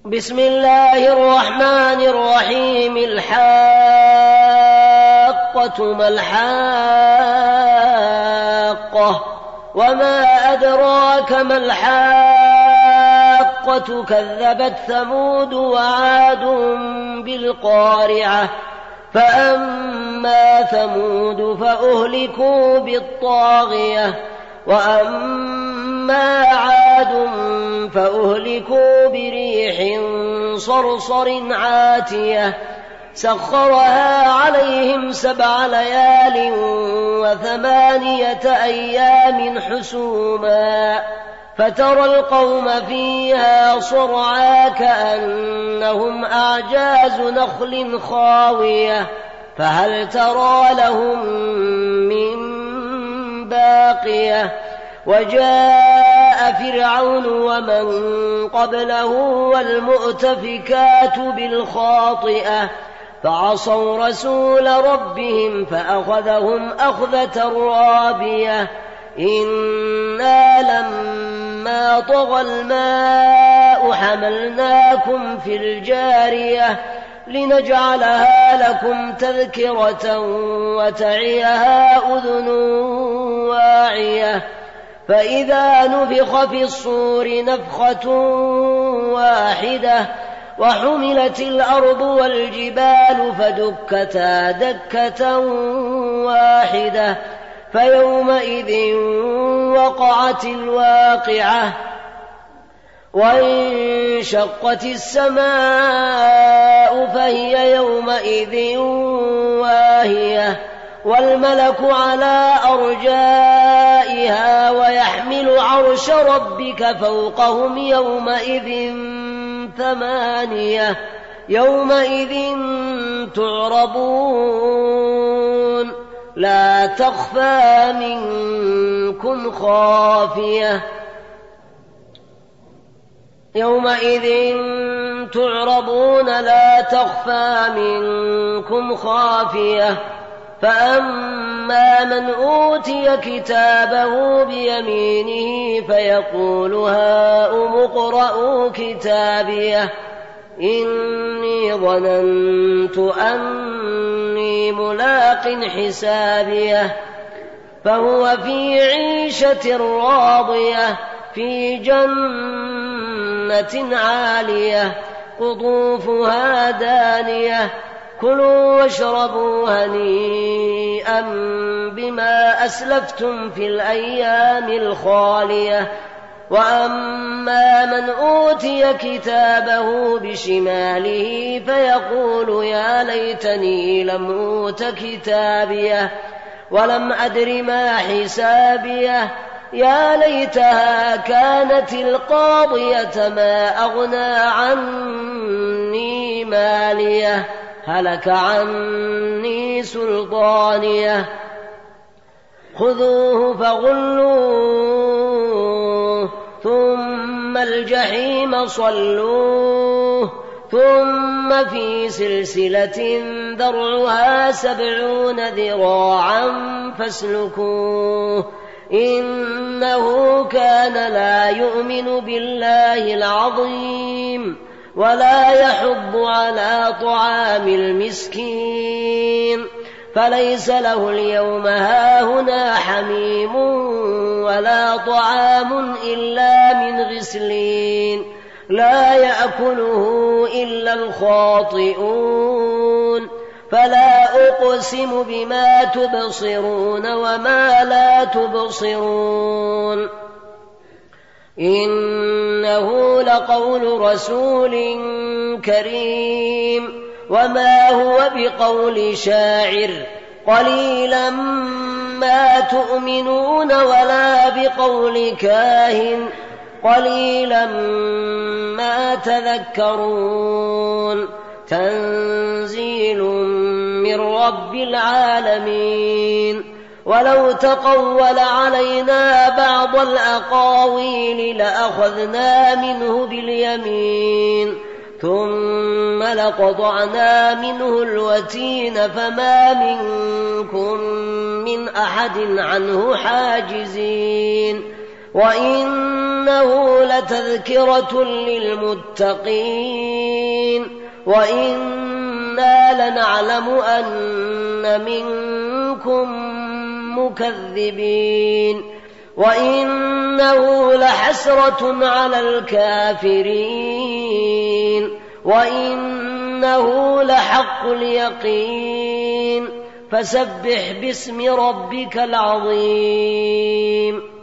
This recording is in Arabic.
بسم الله الرحمن الرحيم. الحاقة ما الحاقة وما أدراك ما الحاقة كذبت ثمود وعاد بالقارعة فأما ثمود فأهلكوا بالطاغية وأما عاد فأهلكوا بريح صرصر عاتية سخرها عليهم 7 ليال و8 أيام حسوما فترى القوم فيها صرعا كأنهم أعجاز نخل خاوية فهل ترى لهم من باقية وجاء فرعون ومن قبله والمؤتفكات بالخاطئة فعصوا رسول ربهم فأخذهم أخذة رابية إنا لما طغى الماء حملناكم في الجارية لنجعلها لكم تذكرة وتعيها أذن واعية فإذا نفخ في الصور نفخة واحدة وحملت الأرض والجبال فدكتا دكة واحدة فيومئذ وقعت الواقعة وانشقت السماء فهي يومئذ واهية والملك على أرجائها ويحمل عرش ربك فوقهم يومئذ 8 يومئذ تعرضون لا تخفى منكم خافية يومئذ تعرضون لا تخفى منكم خافية فأما من أوتي كتابه بيمينه فيقول هاؤم اقرءوا كتابيه إني ظننت أني ملاق حسابيه فهو في عيشة راضية في جنة عالية قطوفها دانية كلوا واشربوا هنيئا بما أسلفتم في الأيام الخالية وأما من أوتي كتابه بشماله فيقول يا ليتني لم أوت كتابيه ولم أدر ما حسابيه يا ليتها كانت القاضية ما أغنى عني ماليه هلك عني سلطانيه خذوه فغلوه ثم الجحيم صلوه ثم في سلسلة ذرعها 70 ذراعا فاسلكوه إنه كان لا يؤمن بالله العظيم ولا يحض على طعام المسكين فليس له اليوم هاهنا حميم ولا طعام إلا من غسلين لا يأكله إلا الخاطئون فلا أقسم بما تبصرون وما لا تبصرون إنه لقول رسول كريم وما هو بقول شاعر قليلا ما تؤمنون ولا بقول كاهن قليلا ما تذكرون تنزيل من رب العالمين ولو تقول علينا بعض الأقاويل لأخذنا منه باليمين ثم لقطعنا منه الوتين فما منكم من أحد عنه حاجزين وإن وإنه لتذكرة للمتقين وإنا لنعلم أن منكم مكذبين وإنه لحسرة على الكافرين وإنه لحق اليقين فسبح باسم ربك العظيم.